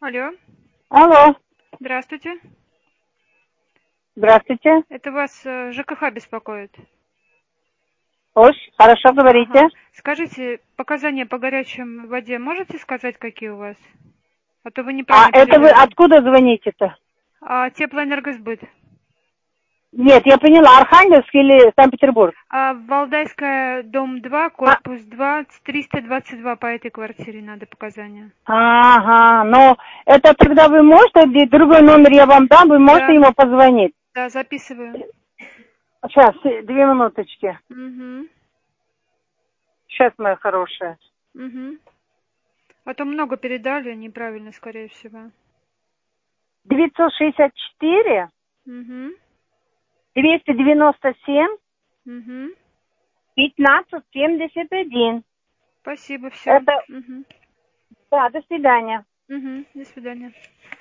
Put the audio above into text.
Алло, Алло, здравствуйте. здравствуйте. Это вас ЖКХ беспокоит? Хорошо, говорите. Ага. Скажите, показания по горячей воде можете сказать, какие у вас? А то вы А неправильно это вы передали. откуда звоните-то? Теплоэнергосбыт. Нет, я поняла, Архангельск или Санкт-Петербург? Валдайская, дом 2, А, корпус 2, 322 по этой квартире надо показания. ага, но это тогда вы можете, другой номер я вам дам, вы можете Да, ему позвонить. да, записываю. Сейчас, 2 минуточки. Угу, Сейчас, моя хорошая. угу. А то много передали, неправильно, скорее всего. 964 Угу, 297 угу. 1571. Спасибо, все. Это, Угу, да, до свидания. угу. До свидания.